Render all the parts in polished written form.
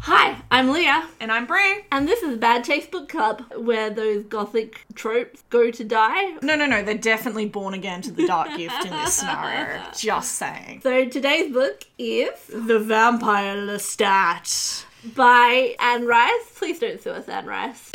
Hi, I'm Leah. And I'm Brie. And this is Bad Taste Book Club, where those gothic tropes go to die. No, they're definitely born again to the Dark Gift in this scenario. Just saying. So today's book is The Vampire Lestat by Anne Rice. Please don't sue us, Anne Rice.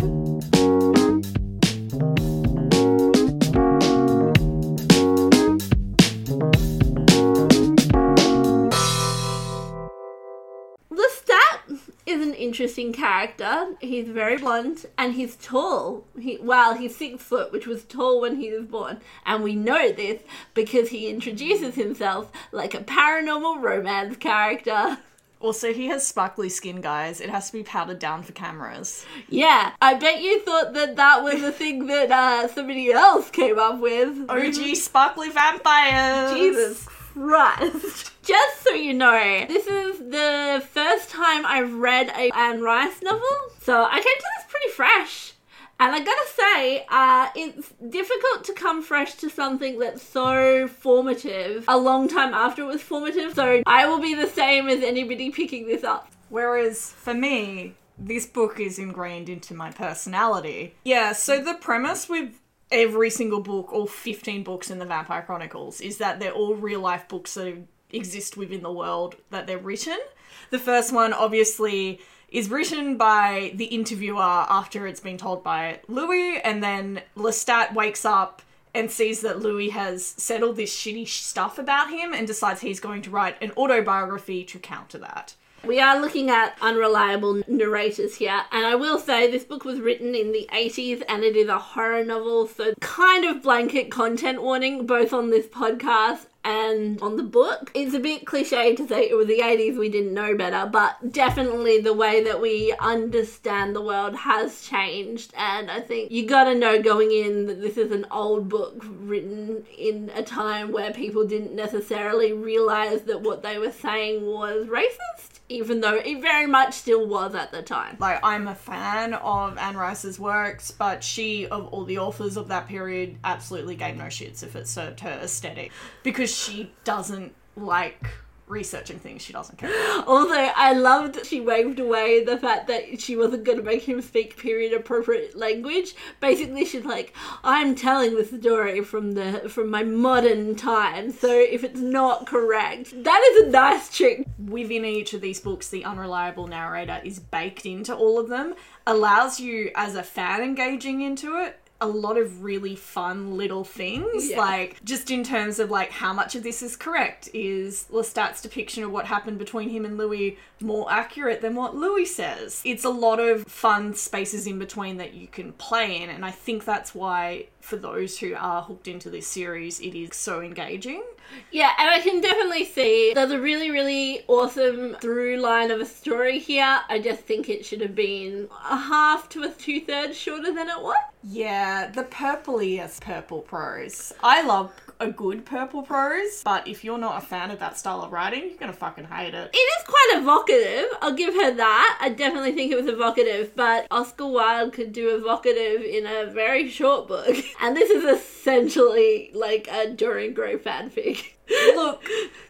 Lestat is an interesting character. He's very blonde and he's tall. He's 6 foot, which was tall when he was born. And we know this because he introduces himself like a paranormal romance character. Also, he has sparkly skin, guys. It has to be powdered down for cameras. Yeah, I bet you thought that was a thing that somebody else came up with. OG sparkly vampires! Jesus Christ. Just so you know, this is the first time I've read a Anne Rice novel, so I came to this pretty fresh. And I gotta say, it's difficult to come fresh to something that's so formative a long time after it was formative, so I will be the same as anybody picking this up. Whereas, for me, this book is ingrained into my personality. Yeah, so the premise with every single book, all 15 books in the Vampire Chronicles, is that they're all real-life books that exist within the world that they're written. The first one, obviously, is written by the interviewer after it's been told by Louis, and then Lestat wakes up and sees that Louis has said all this shitty stuff about him and decides he's going to write an autobiography to counter that. We are looking at unreliable narrators here, and I will say this book was written in the 80s and it is a horror novel, so kind of blanket content warning both on this podcast and on the book. It's a bit cliche to say it was the 80s, we didn't know better, but definitely the way that we understand the world has changed, and I think you gotta know going in that this is an old book written in a time where people didn't necessarily realise that what they were saying was racist, even though it very much still was at the time. Like, I'm a fan of Anne Rice's works, but she, of all the authors of that period, absolutely gave no shits if it served her aesthetic. Because she doesn't like researching things she doesn't care about. Also, I loved that she waved away the fact that she wasn't going to make him speak period-appropriate language. Basically, she's like, I'm telling the story from my modern time, so if it's not correct, that is a nice trick. Within each of these books, the unreliable narrator is baked into all of them, allows you, as a fan engaging into it, a lot of really fun little things, like just in terms of like how much of this is correct. Is Lestat's depiction of what happened between him and Louis more accurate than what Louis says? It's a lot of fun spaces in between that you can play in, and I think that's why for those who are hooked into this series it is so engaging. Yeah, and I can definitely see there's a really, really awesome through line of a story here. I just think it should have been a half to a 2/3 shorter than it was. Yeah, the purpliest purple prose. I love a good purple prose, but if you're not a fan of that style of writing, you're gonna fucking hate it. It is quite evocative. I'll give her that. I definitely think it was evocative, but Oscar Wilde could do evocative in a very short book. And this is essentially like a Dorian Gray fanfic. Look,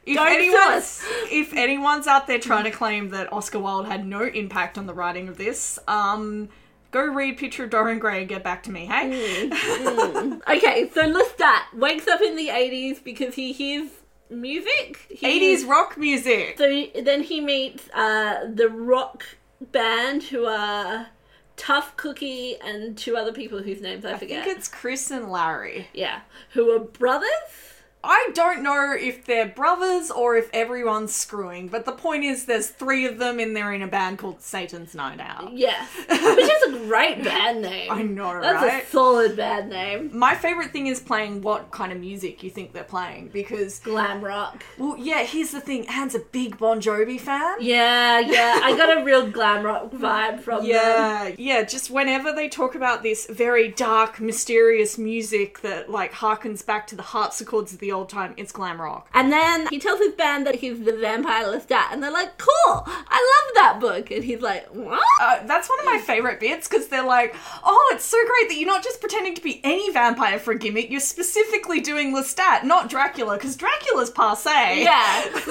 if anyone's out there trying to claim that Oscar Wilde had no impact on the writing of this, go read Picture of Dorian Gray and get back to me, hey? Okay, so Lestat wakes up in the 80s because he hears music. 80s rock music. So then he meets the rock band who are Tough Cookie and 2 other people whose names I forget. I think it's Chris and Larry. Yeah, who are brothers? I don't know if they're brothers or if everyone's screwing, but the point is there's 3 of them and they're in a band called Satan's Night Out. Yes, which is a great band name. I know, That's right? a solid band name. My favourite thing is playing what kind of music you think they're playing, because... Glam rock. Well, yeah, here's the thing. Anne's a big Bon Jovi fan. Yeah, I got a real glam rock vibe from them. Yeah, just whenever they talk about this very dark, mysterious music that, like, harkens back to the harpsichords of the old time, it's glam rock. And then he tells his band that he's the vampire Lestat, and they're like, cool, I love that book. And he's like, what? That's one of my favourite bits, because they're like, oh, it's so great that you're not just pretending to be any vampire for a gimmick, you're specifically doing Lestat, not Dracula, because Dracula's passé. Yeah.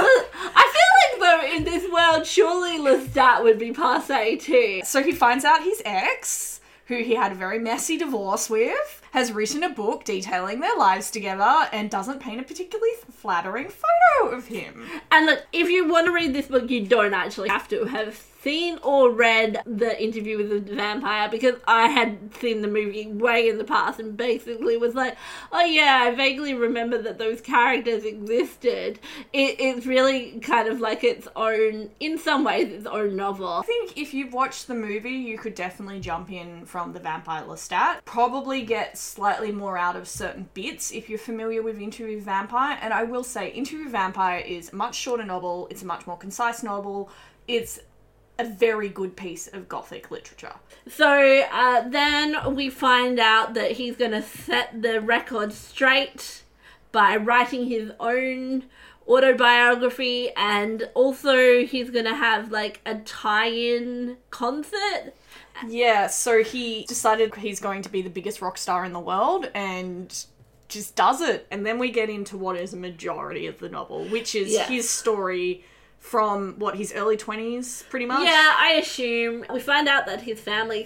I feel like, though, in this world, surely Lestat would be passé too. So he finds out his ex, who he had a very messy divorce with, has written a book detailing their lives together and doesn't paint a particularly flattering photo of him. And look, if you want to read this book, you don't actually have to have seen or read the Interview with the Vampire, because I had seen the movie way in the past and basically was like, oh yeah, I vaguely remember that those characters existed. It's really kind of like its own, in some ways, its own novel. I think if you've watched the movie, you could definitely jump in from the Vampire Lestat. Probably get slightly more out of certain bits if you're familiar with Interview with Vampire. And I will say, Interview with Vampire is a much shorter novel. It's a much more concise novel. It's a very good piece of gothic literature. So then we find out that he's going to set the record straight by writing his own autobiography, and also he's going to have like a tie-in concert. Yeah, so he decided he's going to be the biggest rock star in the world and just does it. And then we get into what is a majority of the novel, which is his story from, his early 20s, pretty much? Yeah, I assume. We find out that his family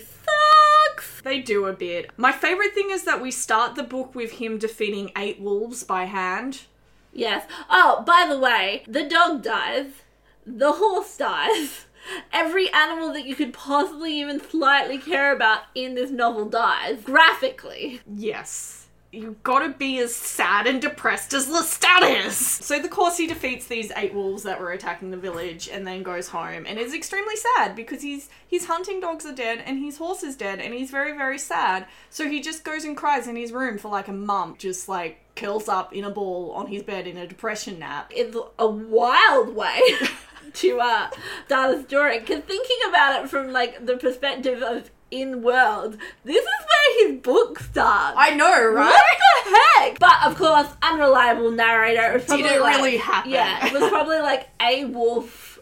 sucks. They do a bit. My favourite thing is that we start the book with him defeating 8 wolves by hand. Yes. Oh, by the way, the dog dies. The horse dies. Every animal that you could possibly even slightly care about in this novel dies. Graphically. Yes. You've got to be as sad and depressed as Lestat is. So the course he defeats these 8 wolves that were attacking the village and then goes home and is extremely sad because his hunting dogs are dead and his horse is dead and he's very, very sad. So he just goes and cries in his room for like a month, just like curls up in a ball on his bed in a depression nap. It's a wild way to start a story, because thinking about it from like the perspective of in-world, this is where his book starts. I know, right? What the heck? But of course, unreliable narrator. It was probably Did it really happen? Yeah, it was probably like a wolf,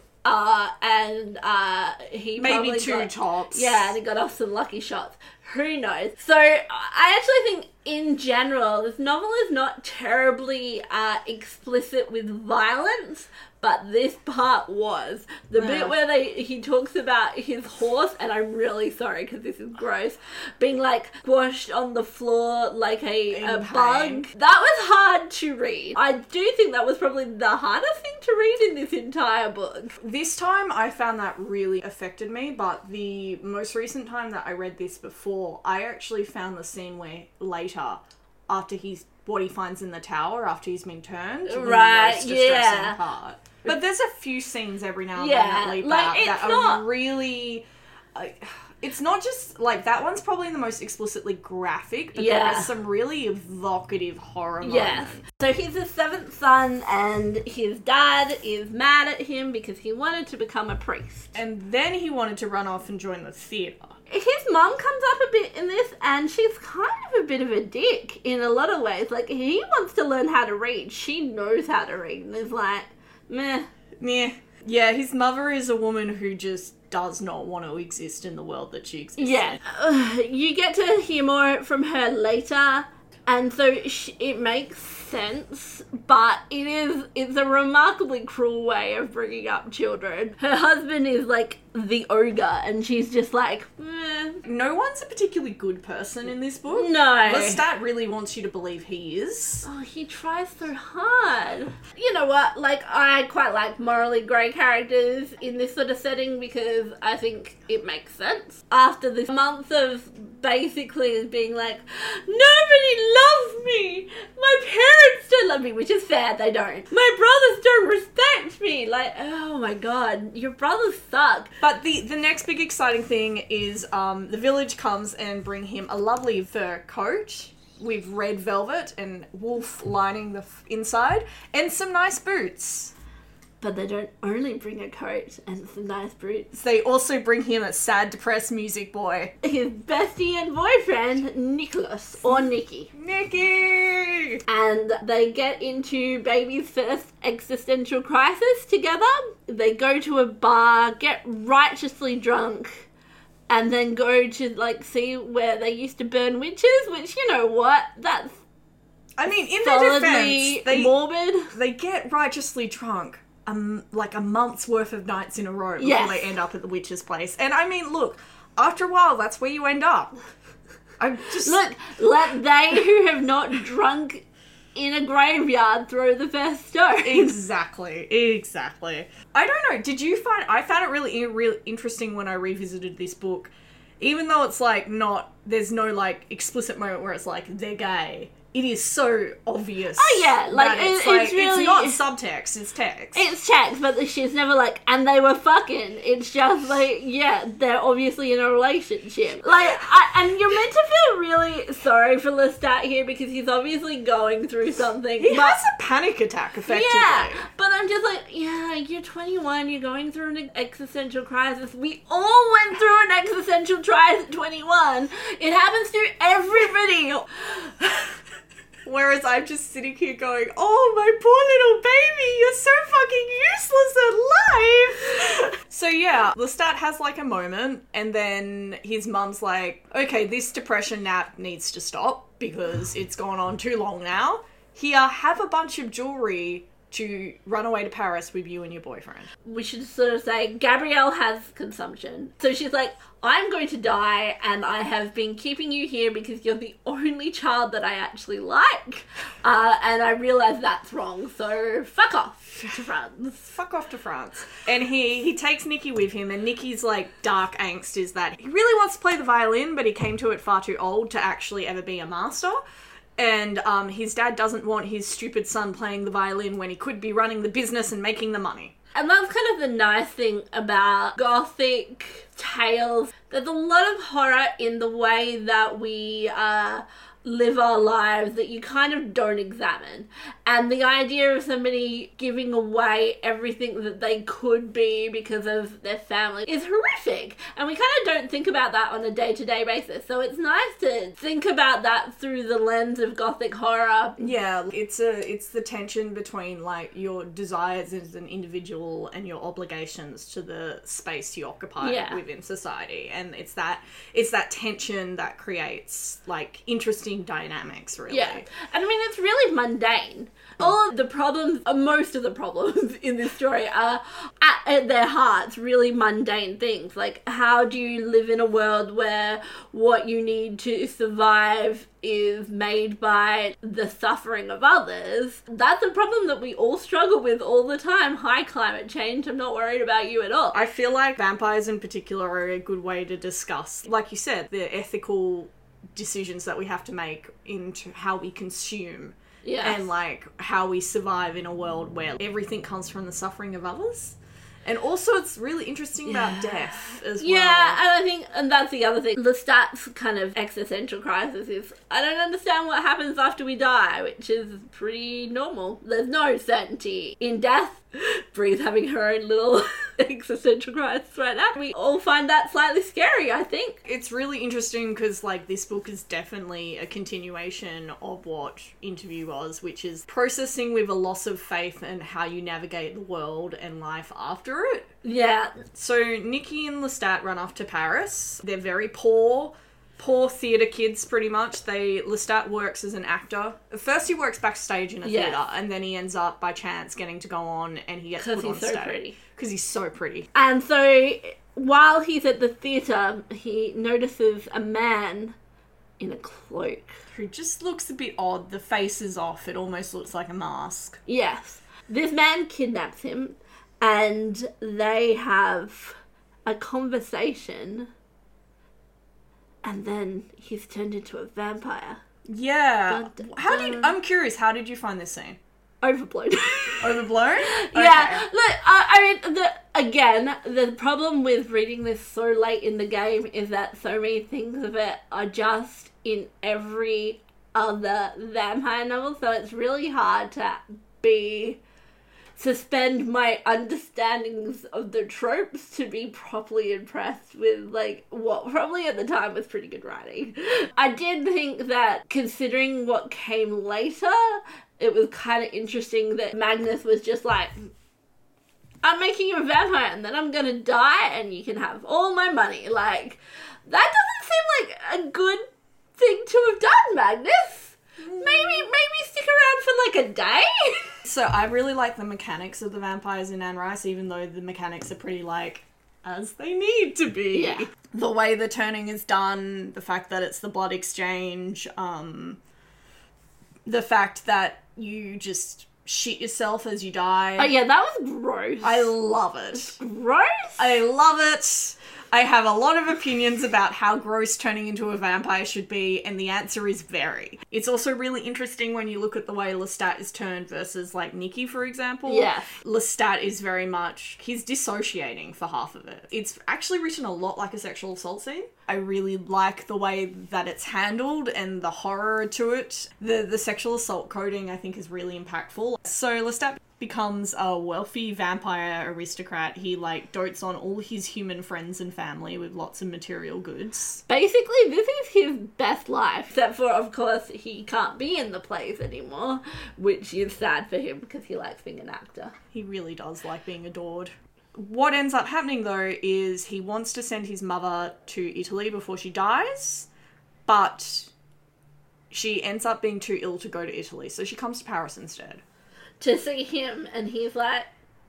and he maybe probably 2 tops. Yeah, and he got off some lucky shots. Who knows? So I actually think, in general, this novel is not terribly explicit with violence, but this part was. The bit where he talks about his horse, and I'm really sorry because this is gross, being like squashed on the floor like a bug. That was hard to read. I do think that was probably the hardest thing to read in this entire book. This time I found that really affected me, but the most recent time that I read this before, I actually found the scene where later, after what he finds in the tower after he's been turned, right? The most distressing part. But there's a few scenes every now and then that leap out that are really... it's not just... Like, that one's probably the most explicitly graphic, but there are some really evocative horror moments. So he's the 7th son, and his dad is mad at him because he wanted to become a priest. And then he wanted to run off and join the theatre. His mum comes up a bit in this, and she's kind of a bit of a dick in a lot of ways. Like, he wants to learn how to read. She knows how to read, and is like... meh. Yeah, his mother is a woman who just does not want to exist in the world that she exists in. You get to hear more from her later, and so it makes sense, but it's a remarkably cruel way of bringing up children. Her husband is like the ogre, and she's just like, meh. No one's a particularly good person in this book. No. Lestat really wants you to believe he is. Oh, he tries so hard. You know what? Like, I quite like morally grey characters in this sort of setting because I think it makes sense. After this month of basically being like, nobody loves me! My parents don't love me, which is fair, they don't. My brothers don't respect me! Like, oh my god, your brothers suck. But the next big exciting thing is the village comes and bring him a lovely fur coat with red velvet and wolf lining the inside, and some nice boots. But they don't only bring a coat and some nice boots. They also bring him a sad, depressed music boy. His bestie and boyfriend, Nicholas, or Nicky. Nicky! And they get into baby's first existential crisis together. They go to a bar, get righteously drunk, and then go to, like, see where they used to burn witches, which, you know what, that's I mean, in their solidly defense, morbid. they get righteously drunk. Like a month's worth of nights in a row before Yes. they end up at the witch's place. And I mean, look, after a while, that's where you end up. I'm just... Look, let they who have not drunk in a graveyard throw the first stone. Exactly. I don't know, I found it really interesting when I revisited this book. Even though it's like there's no like explicit moment where it's like, they're gay. It is so obvious. Oh yeah, like that it's really it's not subtext, it's text. It's text, but she's never like, and they were fucking. It's just like, yeah, they're obviously in a relationship. Like, and you're meant to feel really sorry for Lestat here because he's obviously going through something. He has a panic attack, effectively. Yeah, but I'm just like, yeah, you're 21, you're going through an existential crisis. We all went through an existential crisis at 21. It happens to everybody. Whereas I'm just sitting here going, oh, my poor little baby, you're so fucking useless at life. So yeah, Lestat has like a moment, and then his mum's like, okay, this depression nap needs to stop because it's gone on too long now. Here, have a bunch of jewelry to run away to Paris with you and your boyfriend. We should sort of say Gabrielle has consumption. So she's like, I'm going to die and I have been keeping you here because you're the only child that I actually like. And I realise that's wrong, so fuck off to France. Fuck off to France. And he takes Nicky with him, and Nicky's like dark angst is that he really wants to play the violin, but he came to it far too old to actually ever be a master. And his dad doesn't want his stupid son playing the violin when he could be running the business and making the money. And that's kind of the nice thing about Gothic tales. There's a lot of horror in the way that we live our lives that you kind of don't examine. And the idea of somebody giving away everything that they could be because of their family is horrific. And we kind of don't think about that on a day-to-day basis. So it's nice to think about that through the lens of Gothic horror. Yeah, it's the tension between like your desires as an individual and your obligations to the space you occupy within society. And it's that tension that creates like interesting dynamics, really. Yeah. And I mean, it's really mundane. All of the problems, most of the problems in this story are at their hearts really mundane things. Like, how do you live in a world where what you need to survive is made by the suffering of others? That's a problem that we all struggle with all the time. Hi, climate change. I'm not worried about you at all. I feel like vampires in particular are a good way to discuss, like you said, the ethical decisions that we have to make into how we consume. Yeah. And like how we survive in a world where everything comes from the suffering of others. And also it's really interesting about death as well. Yeah, and that's the other thing. Lestat's kind of existential crisis is, I don't understand what happens after we die, which is pretty normal. There's no certainty in death. Bree's having her own little existential crisis right now. We all find that slightly scary, I think. It's really interesting because, like, this book is definitely a continuation of what Interview was, which is processing with a loss of faith and how you navigate the world and life after it. Yeah. So Nicky and Lestat run off to Paris. They're very poor theatre kids, pretty much. Lestat works as an actor. First he works backstage in a theatre, and then he ends up, by chance, getting to go on, and he gets put on stage. Because he's so pretty. And so, while he's at the theatre, he notices a man in a cloak. Who just looks a bit odd. The face is off. It almost looks like a mask. Yes. This man kidnaps him, and they have a conversation. And then he's turned into a vampire. Yeah. Dun, dun, dun. I'm curious, how did you find this scene? Overblown. Overblown? Yeah. Look, I mean, the problem with reading this so late in the game is that so many things of it are just in every other vampire novel, so it's really hard to be suspend my understandings of the tropes to be properly impressed with, like, what probably at the time was pretty good writing. I did think that, considering what came later, it was kind of interesting that Magnus was just like, I'm making you a vampire and then I'm gonna die and you can have all my money. Like, that doesn't seem like a good thing to have done, Magnus. Maybe stick around for like a day. So I really like the mechanics of the vampires in Anne Rice, even though the mechanics are pretty, like, as they need to be. Yeah. The way the turning is done, the fact that it's the blood exchange, the fact that you just shit yourself as you die. Oh yeah, that was gross. I love it. Gross? I love it. I have a lot of opinions about how gross turning into a vampire should be, and the answer is very. It's also really interesting when you look at the way Lestat is turned versus, like, Nikki, for example. Yeah. Lestat is very much... he's dissociating for half of it. It's actually written a lot like a sexual assault scene. I really like the way that it's handled and the horror to it. The sexual assault coding, I think, is really impactful. So Lestat becomes a wealthy vampire aristocrat. He, like, dotes on all his human friends and family with lots of material goods. Basically, this is his best life, except for, of course, he can't be in the plays anymore, which is sad for him because he likes being an actor. He really does like being adored. What ends up happening, though, is he wants to send his mother to Italy before she dies, but she ends up being too ill to go to Italy, so she comes to Paris instead. To see him, and he's like,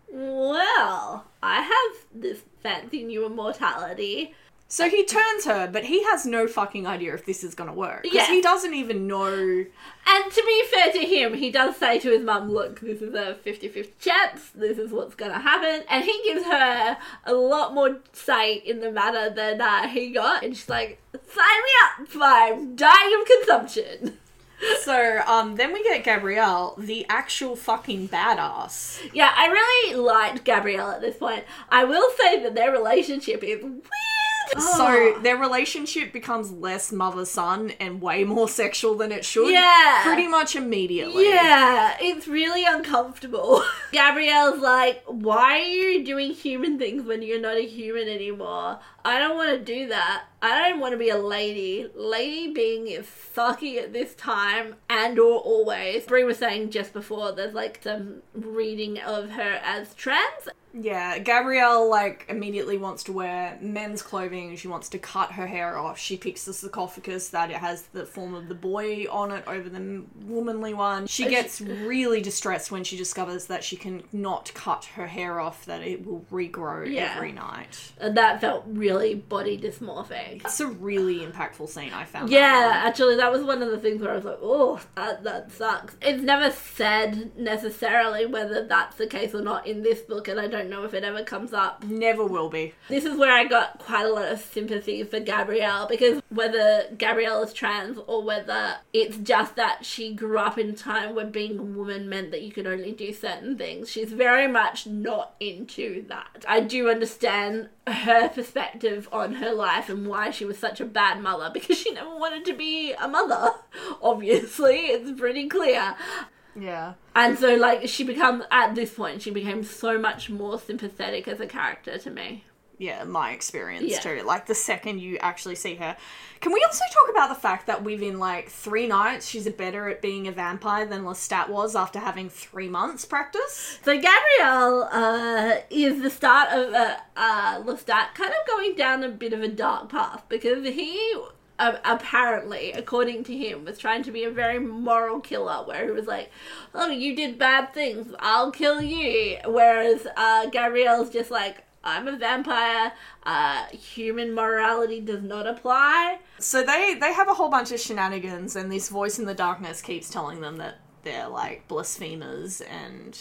well, I have this fancy new immortality. So he turns her, but he has no fucking idea if this is going to work. Because Yeah. he doesn't even know... And to be fair to him, he does say to his mum, look, this is a 50-50 chance, this is what's going to happen. And he gives her a lot more say in the matter than he got. And she's like, sign me up, I'm dying of consumption. So, then we get Gabrielle, the actual fucking badass. Yeah, I really liked Gabrielle at this point. I will say that their relationship is weird. So their relationship becomes less mother-son and way more sexual than it should. Yeah. Pretty much immediately. Yeah, it's really uncomfortable. Gabrielle's like, why are you doing human things when you're not a human anymore? I don't want to do that. I don't want to be a lady. Lady being is sucky at this time and or always. Brie was saying just before there's like some reading of her as trans. Yeah, Gabrielle, like, immediately wants to wear men's clothing. She wants to cut her hair off. She picks the sarcophagus that it has the form of the boy on it over the womanly one. She gets really distressed when she discovers that she can not cut her hair off, that it will regrow every night. And that felt really body dysmorphic. It's a really impactful scene, I found. Yeah, actually, that was one of the things where I was like, oh, that sucks. It's never said necessarily whether that's the case or not in this book, and I don't know if it ever comes up. Never will be. This is where I got quite a lot of sympathy for Gabrielle, because whether Gabrielle is trans or whether it's just that she grew up in a time where being a woman meant that you could only do certain things, she's very much not into that. I do understand her perspective on her life and why she was such a bad mother, because she never wanted to be a mother. Obviously, it's pretty clear. Yeah. And so, like, at this point, she became so much more sympathetic as a character to me. Yeah, my experience Yeah. too. Like, the second you actually see her. Can we also talk about the fact that within, like, 3 nights, she's better at being a vampire than Lestat was after having 3 months practice? So Gabrielle is the start of Lestat kind of going down a bit of a dark path, because he... apparently, according to him, was trying to be a very moral killer, where he was like, oh, you did bad things, I'll kill you. Whereas Gabrielle's just like, I'm a vampire, human morality does not apply. So they have a whole bunch of shenanigans, and this voice in the darkness keeps telling them that they're, like, blasphemers and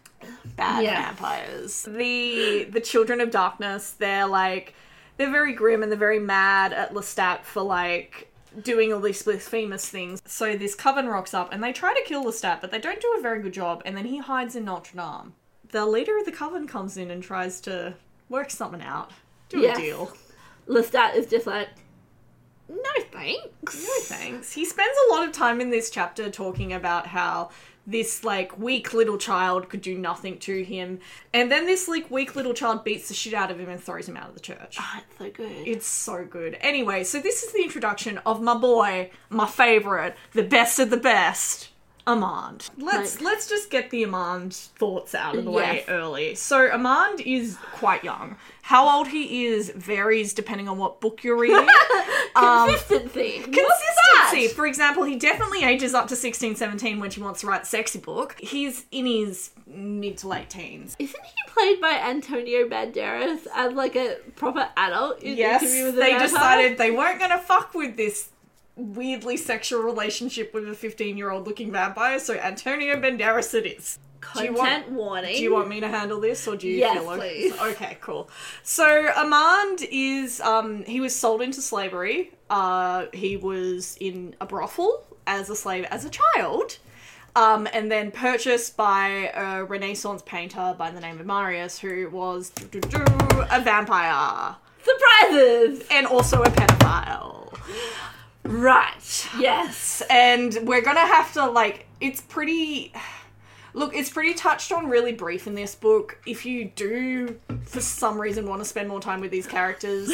bad vampires. The Children of Darkness, they're very grim and they're very mad at Lestat for, like, doing all these blasphemous things. So this coven rocks up and they try to kill Lestat, but they don't do a very good job, and then he hides in Notre Dame. The leader of the coven comes in and tries to work something out. Do a deal. Lestat is just like, no thanks. No thanks. He spends a lot of time in this chapter talking about how this, like, weak little child could do nothing to him. And then this, like, weak little child beats the shit out of him and throws him out of the church. Oh, it's so good. It's so good. Anyway, so this is the introduction of my boy, my favourite, the best of the best, Amand. Let's just get the Amand thoughts out of the way early. So Amand is quite young. How old he is varies depending on what book you're reading. Consistency. Consistency. For example, he definitely ages up to 16, 17 when she wants to write a sexy book. He's in his mid to late teens. Isn't he played by Antonio Banderas as like a proper adult? Yes, they decided they weren't going to fuck with this weirdly sexual relationship with a 15-year-old looking vampire, so Antonio Banderas it is. Content warning. Do you want me to handle this, or do you yes, feel like... please. Okay, cool. So Amand is, he was sold into slavery. He was in a brothel as a slave as a child, and then purchased by a Renaissance painter by the name of Marius, who was a vampire. Surprises! And also a pedophile. Right. Yes. And we're gonna have to, like, it's pretty... Look, it's pretty touched on really brief in this book. If you do, for some reason, want to spend more time with these characters,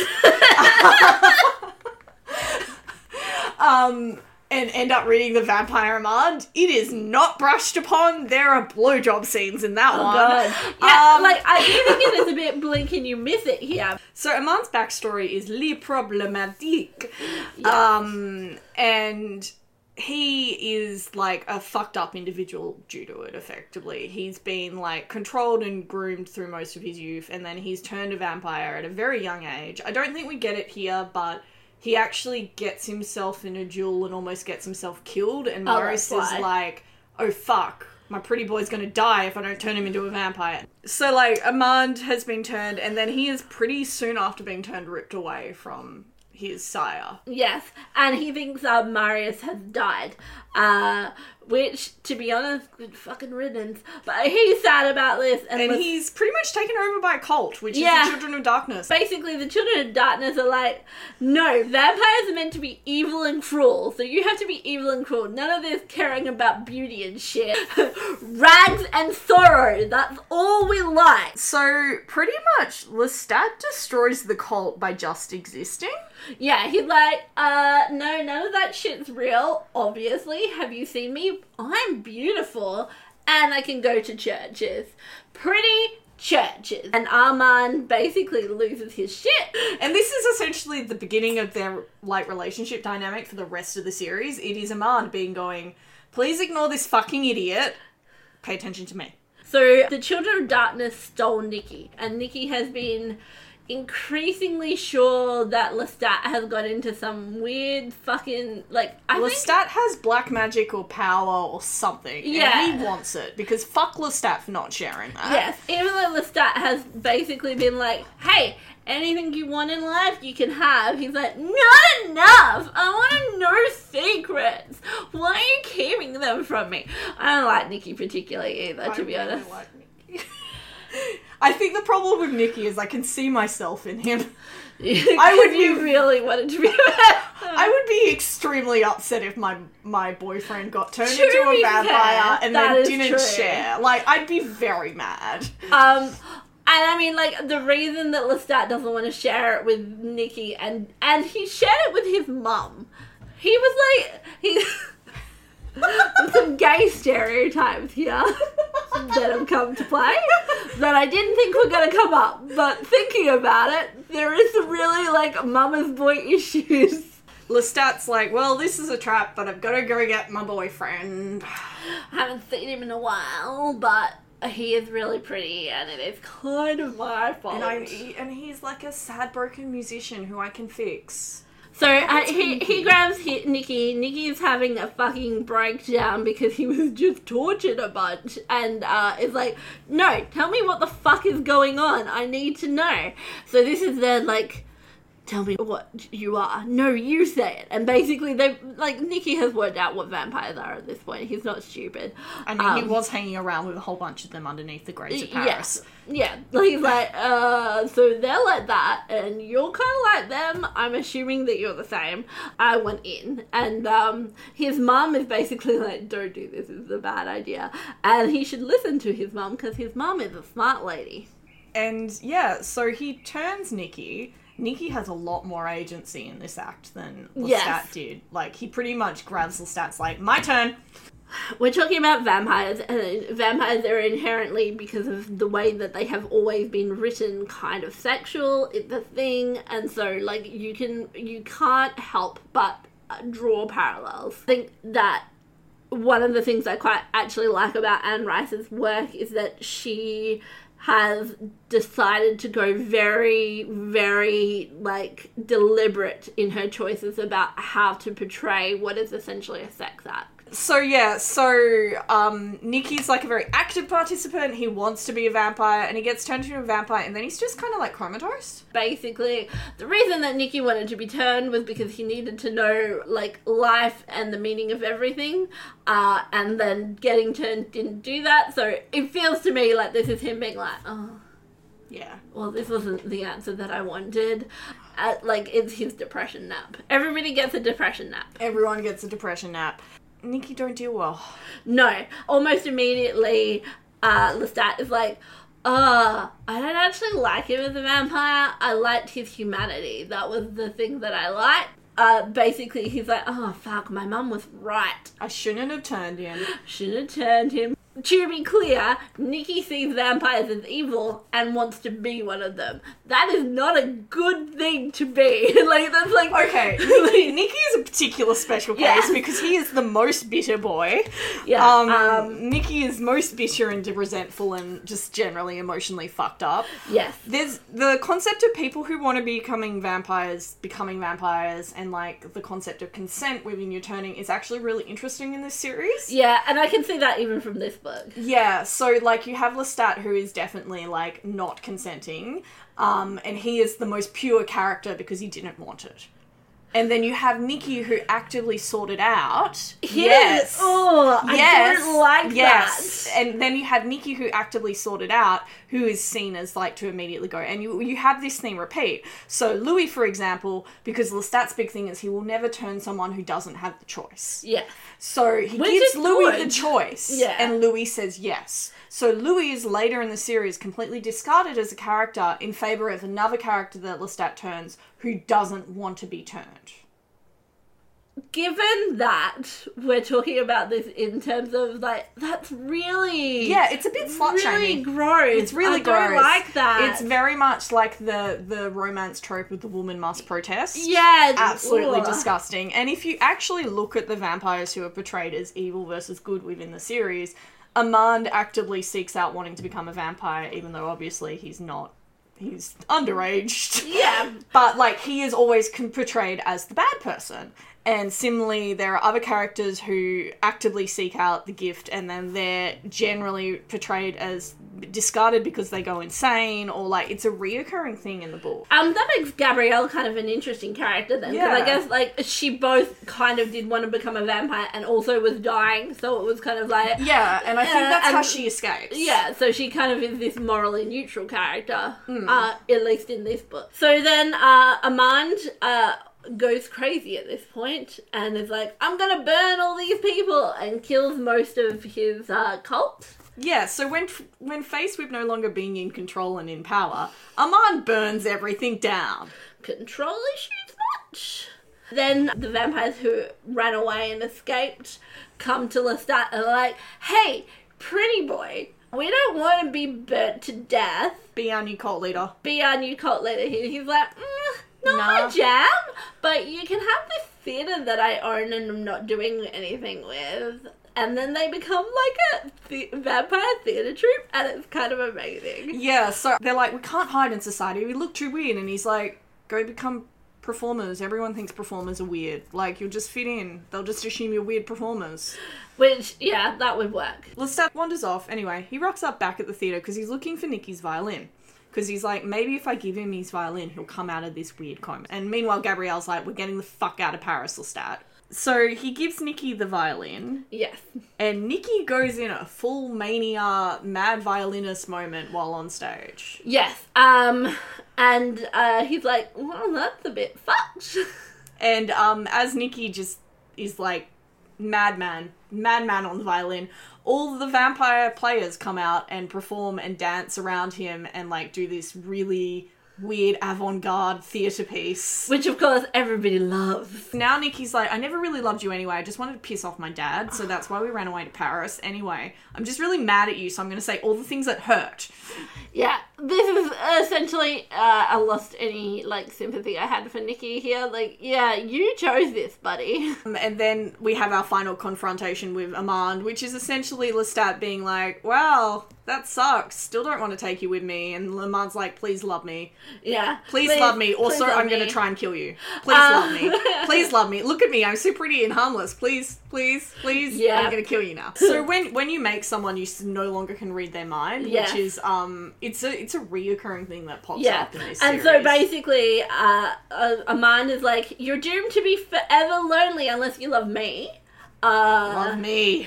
and end up reading The Vampire Amand, it is not brushed upon. There are blowjob scenes in that one. God. Yeah, I even think it's a bit blink and you miss it here. So Amand's backstory is li problématique. Yes. And he is, like, a fucked up individual due to it, effectively. He's been, like, controlled and groomed through most of his youth, and then he's turned a vampire at a very young age. I don't think we get it here, but he actually gets himself in a duel and almost gets himself killed, and Marius is like, oh fuck, my pretty boy's gonna die if I don't turn him into a vampire. So, like, Amand has been turned, and then he is pretty soon after being turned ripped away from his sire. Yes, and he thinks Marius has died, which, to be honest, good fucking riddance. But he's sad about this. And he's pretty much taken over by a cult, which is the Children of Darkness. Basically, the Children of Darkness are like, no, vampires are meant to be evil and cruel, so you have to be evil and cruel. None of this caring about beauty and shit. Rags and sorrow, that's all we like. So, pretty much, Lestat destroys the cult by just existing. Yeah, he's like, no, none of that shit's real, obviously. Have you seen me? I'm beautiful, and I can go to churches. Pretty churches. And Armand basically loses his shit. And this is essentially the beginning of their, like, relationship dynamic for the rest of the series. It is Armand going, please ignore this fucking idiot. Pay attention to me. So, the Children of Darkness stole Nikki, and Nikki has been increasingly sure that Lestat has got into some weird fucking, like, Lestat has black magic or power or something. Yeah. And he wants it, because fuck Lestat for not sharing that. Yes, even though Lestat has basically been like, hey, anything you want in life you can have. He's like, not enough! I want to know secrets! Why are you keeping them from me? I don't like Nikki particularly either, to be honest. Like Nikki. I think the problem with Nikki is I can see myself in him. You really wanted to be I would be extremely upset if my boyfriend got turned into a vampire and then didn't share. Like, I'd be very mad. And I mean, like, the reason that Lestat doesn't want to share it with Nikki, and he shared it with his mum. He was like, there's some gay stereotypes here that have come to play that I didn't think were going to come up. But thinking about it, there is some really, like, mama's boy issues. Lestat's like, well, this is a trap, but I've got to go get my boyfriend. I haven't seen him in a while, but he is really pretty, and it is kind of my fault. And he's like a sad, broken musician who I can fix. So he grabs Nikki. Nikki's having a fucking breakdown because he was just tortured a bunch, and is like, no, tell me what the fuck is going on. I need to know. So this is their, like, tell me what you are. No, you say it. And basically, Nikki has worked out what vampires are at this point. He's not stupid. I mean, he was hanging around with a whole bunch of them underneath the grates of Paris. Yeah. He's like, so they're like that, and you're kind of like them. I'm assuming that you're the same. I went in, and his mum is basically like, don't do this, it's a bad idea. And he should listen to his mum, because his mum is a smart lady. And yeah, so he turns Nikki. Nikki has a lot more agency in this act than Lestat did. Like, he pretty much grabs Lestat's like, my turn. We're talking about vampires, and vampires are inherently, because of the way that they have always been written, kind of sexual. It's a thing, and so, like, you can't help but draw parallels. I think that one of the things I quite actually like about Anne Rice's work is that she has decided to go very, very, like, deliberate in her choices about how to portray what is essentially a sex act. So Nikki's like a very active participant. He wants to be a vampire, and he gets turned into a vampire, and then he's just kind of like comatose. Basically, the reason that Nikki wanted to be turned was because he needed to know, like, life and the meaning of everything, and then getting turned didn't do that, so it feels to me like this is him being like, oh, yeah, well, this wasn't the answer that I wanted. Like, it's his depression nap. Everybody gets a depression nap. Everyone gets a depression nap. Nikki don't deal well. No. Almost immediately, Lestat is like, I don't actually like him as a vampire. I liked his humanity. That was the thing that I liked. Basically, he's like, oh, fuck, my mum was right. I shouldn't have turned him. To be clear, Nikki sees vampires as evil and wants to be one of them. That is not a good thing to be. Like, that's like... Okay, Nikki is a particular special case because he is the most bitter boy. Yeah. Nikki is most bitter and resentful and just generally emotionally fucked up. Yes. There's the concept of people who want to be becoming vampires, and, like, the concept of consent within your turning is actually really interesting in this series. Yeah, and I can see that even from this book. Yeah, so, like, you have Lestat, who is definitely, like, not consenting, and he is the most pure character because he didn't want it. And then you have Nikki, who actively sought it out. Yes. Oh, I don't like that. And then you have Nikki, who actively sought it out, who is seen as, like, to immediately go. And you have this theme repeat. So Louis, for example, because Lestat's big thing is he will never turn someone who doesn't have the choice. Yeah. So he gives Louis the choice, and Louis says yes. So Louis is later in the series completely discarded as a character in favour of another character that Lestat turns who doesn't want to be turned. Given that we're talking about this in terms of, like, that's really... Yeah, it's a bit slut-shaming. Really gross. It's really gross. I don't like that. It's very much like the romance trope of the woman must protest. Yeah. Absolutely disgusting. And if you actually look at the vampires who are portrayed as evil versus good within the series, Amand actively seeks out wanting to become a vampire, even though obviously he's not. He's underaged. Yeah. But, like, he is always portrayed as the bad person. And similarly, there are other characters who actively seek out the gift, and then they're generally portrayed as discarded because they go insane, or, like, it's a reoccurring thing in the book. That makes Gabrielle kind of an interesting character then, because I guess, like, she both kind of did want to become a vampire and also was dying, so it was kind of like... Yeah, and I think that's how she escapes. Yeah, so she kind of is this morally neutral character, at least in this book. So then, Amand... goes crazy at this point and is like, I'm gonna burn all these people, and kills most of his cult. Yeah, so when faced with no longer being in control and in power, Amand burns everything down. Control issues much? Then the vampires who ran away and escaped come to Lestat and are like, hey, pretty boy, we don't want to be burnt to death. Be our new cult leader. He's like, not my jam, but you can have this theatre that I own and I'm not doing anything with. And then they become like a vampire theatre troupe, and it's kind of amazing. Yeah, so they're like, we can't hide in society, we look too weird. And he's like, go become performers. Everyone thinks performers are weird. Like, you'll just fit in. They'll just assume you're weird performers. Which, that would work. Lestat wanders off. Anyway, he rocks up back at the theatre because he's looking for Nikki's violin. because he's like, maybe if I give him his violin, he'll come out of this weird coma. And meanwhile, Gabrielle's like, we're getting the fuck out of Paris, Lestat. So he gives Nikki the violin. Yes. And Nikki goes in a full mania, mad violinist moment while on stage. Yes. And he's like, well, that's a bit fucked. And as Nikki just is like, madman on the violin, all the vampire players come out and perform and dance around him and like do this really weird avant-garde theatre piece. Which, of course, everybody loves. Now Nikki's like, I never really loved you anyway. I just wanted to piss off my dad, so that's why we ran away to Paris. Anyway, I'm just really mad at you, so I'm going to say all the things that hurt. Yeah, this is essentially, I lost any, like, sympathy I had for Nikki here. Like, yeah, you chose this, buddy. And then we have our final confrontation with Amand, which is essentially Lestat being like, well, that sucks. Still don't want to take you with me. And Amand's like, please love me. Yeah. Please love me. Also, I'm going to try and kill you. Please love me. Please love me. Look at me. I'm so pretty and harmless. Please. Yeah. I'm going to kill you now. So when you make someone, you no longer can read their mind, which is, it's a reoccurring thing that pops up in this series. And so basically, Amand is like, you're doomed to be forever lonely unless you love me. Love me.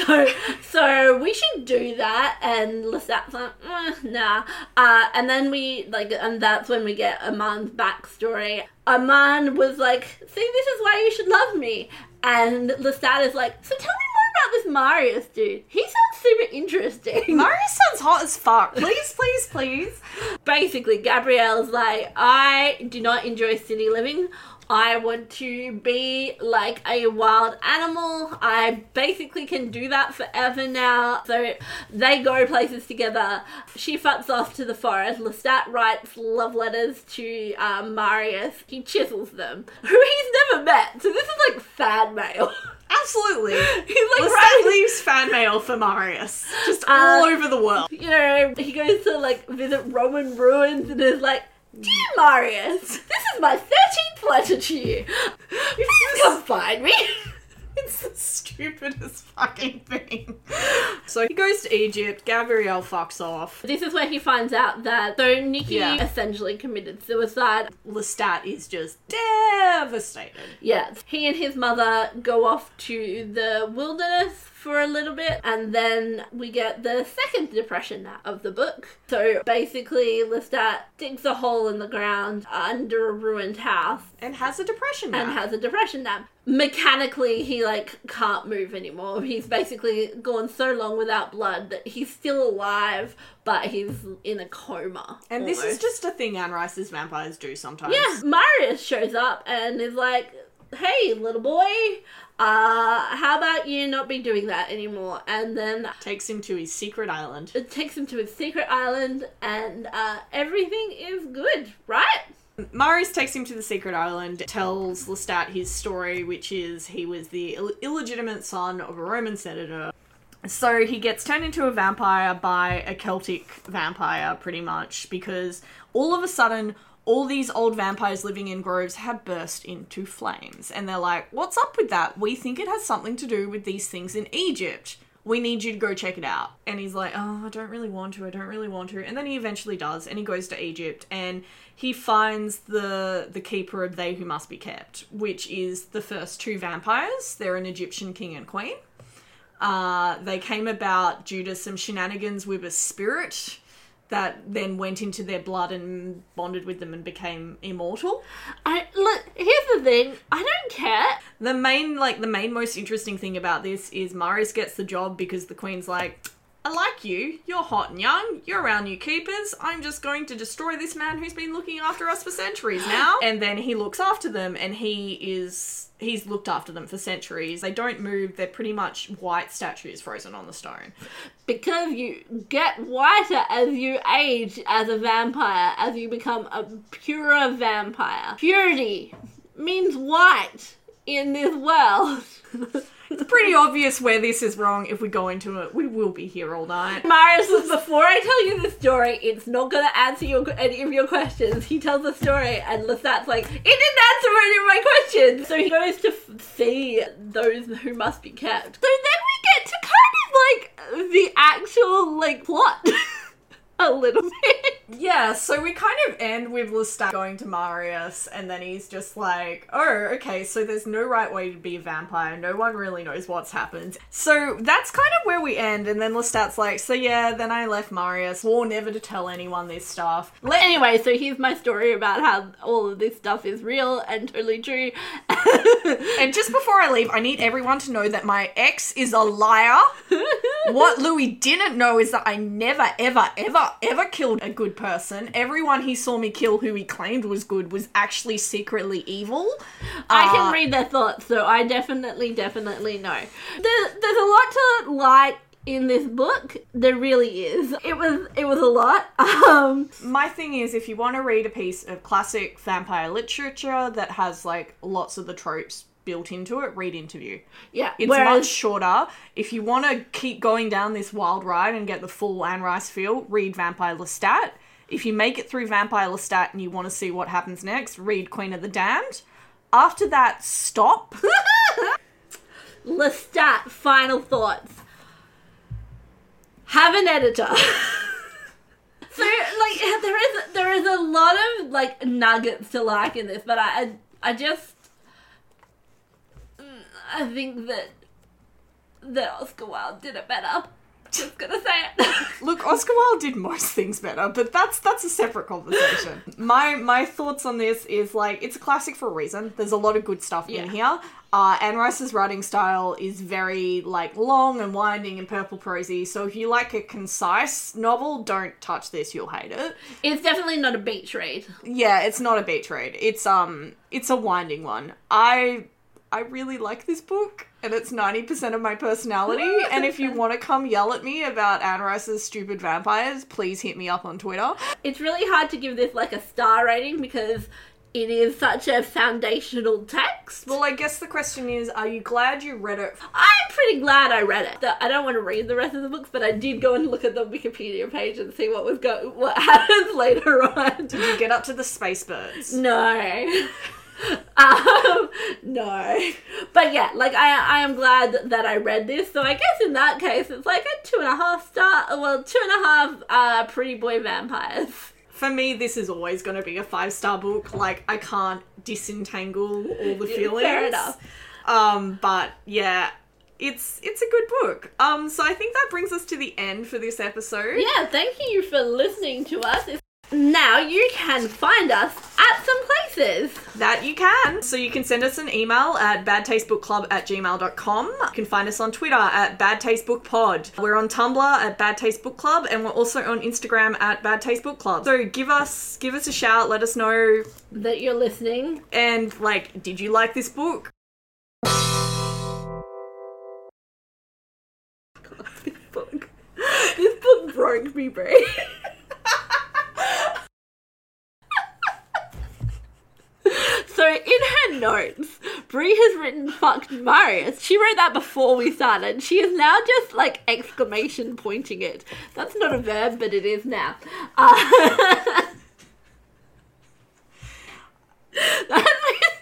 So we should do that, and Lestat's like, nah. And then and that's when we get Amand's backstory. Amand was like, see, this is why you should love me. And Lestat is like, so tell me more about this Marius dude. He sounds super interesting. Marius sounds hot as fuck. Please. Basically, Gabrielle's like, I do not enjoy city living. I want to be like a wild animal. I basically can do that forever now. So they go places together. She fucks off to the forest. Lestat writes love letters to Marius. He chisels them, who he's never met. So this is like fan mail. Absolutely. He's like, Lestat leaves fan mail for Marius. Just all over the world. You know, he goes to like visit Roman ruins and is like, dear Marius, this is my 13th letter to you. Please come find me. It's the stupidest fucking thing. So he goes to Egypt, Gabrielle fucks off. This is where he finds out that Nikki essentially committed suicide. Lestat is just devastated. Yes. He and his mother go off to the wilderness for a little bit, and then we get the second depression nap of the book. So basically, Lestat digs a hole in the ground under a ruined house. And has a depression nap. Mechanically, he, can't move anymore. He's basically gone so long without blood that he's still alive, but he's in a coma. And almost. This is just a thing Anne Rice's vampires do sometimes. Yeah, Marius shows up and is like, hey, little boy, how about you not be doing that anymore? And then takes him to his secret island. It takes him to his secret island, and everything is good, right? Marius takes him to the secret island, tells Lestat his story, which is he was the illegitimate son of a Roman senator. So he gets turned into a vampire by a Celtic vampire, pretty much, because all of a sudden, all these old vampires living in groves have burst into flames. And they're like, what's up with that? We think it has something to do with these things in Egypt. We need you to go check it out. And he's like, oh, I don't really want to. And then he eventually does, and he goes to Egypt, and he finds the keeper of They Who Must Be Kept, which is the first two vampires. They're an Egyptian king and queen. They came about due to some shenanigans with a spirit that then went into their blood and bonded with them and became immortal. Look, here's the thing. I don't care. The main most interesting thing about this is Marius gets the job because the queen's like, I like you. You're hot and young. You're our new keepers. I'm just going to destroy this man who's been looking after us for centuries now. And then he looks after them, and he's looked after them for centuries. They don't move. They're pretty much white statues frozen on the stone. Because you get whiter as you age as a vampire, as you become a purer vampire. Purity means white in this world. It's pretty obvious where this is wrong. If we go into it, we will be here all night. Marius, before I tell you the story, it's not going to answer any of your questions. He tells the story, and Lestat's like, it didn't answer any of my questions. So he goes to see those who must be kept. So then we get to kind of the actual plot. A little bit. Yeah, so we kind of end with Lestat going to Marius, and then he's just like, oh, okay, so there's no right way to be a vampire. No one really knows what's happened. So that's kind of where we end, and then Lestat's like, so yeah, then I left Marius, swore never to tell anyone this stuff. Anyway, so here's my story about how all of this stuff is real and totally true. And just before I leave, I need everyone to know that my ex is a liar. What Louis didn't know is that I never, ever, ever, ever killed a good person. Everyone he saw me kill who he claimed was good was actually secretly evil. I can read their thoughts, so I definitely know. There's a lot to like in this book. There really is. It was a lot. My thing is, if you want to read a piece of classic vampire literature that has like lots of the tropes built into it, read Interview. Yeah. It's much shorter. If you want to keep going down this wild ride and get the full Anne Rice feel, read Vampire Lestat. If you make it through Vampire Lestat and you want to see what happens next, read Queen of the Damned. After that, stop. Lestat, final thoughts. Have an editor. So, like, there is a lot of, like, nuggets to like in this, but I think that Oscar Wilde did it better. Just gonna say it. Look, Oscar Wilde did most things better, but that's a separate conversation. My thoughts on this is, like, it's a classic for a reason. There's a lot of good stuff in here. Anne Rice's writing style is very, like, long and winding and purple prosy, so if you like a concise novel, don't touch this, you'll hate it. It's definitely not a beach read. Yeah, it's not a beach read. It's a winding one. I really like this book, and it's 90% of my personality, and if you want to come yell at me about Anne Rice's stupid vampires, please hit me up on Twitter. It's really hard to give this, like, a star rating because it is such a foundational text. Well, I guess the question is, are you glad you read it? I'm pretty glad I read it. I don't want to read the rest of the books, but I did go and look at the Wikipedia page and see what happens later on. Did you get up to the space birds? No. No. But yeah, like, I am glad that I read this, so I guess in that case it's like a 2.5 star, 2.5 pretty boy vampires. For me, this is always going to be a 5-star book. Like, I can't disentangle all the feelings. Fair enough. But yeah, it's a good book. So I think that brings us to the end for this episode. Yeah, thank you for listening to us. Now you can find us at some places. That you can. So you can send us an email at badtastebookclub@gmail.com. You can find us on Twitter at badtastebookpod. We're on Tumblr at badtastebookclub, and we're also on Instagram at badtastebookclub. So give us a shout, let us know that you're listening. And, like, did you like this book? This book broke me, Brie. So in her notes, Brie has written "fucked Marius." She wrote that before we started. She is now just, like, exclamation pointing it. That's not a verb, but it is now.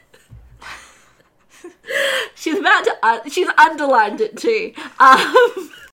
She's about to. She's underlined it too.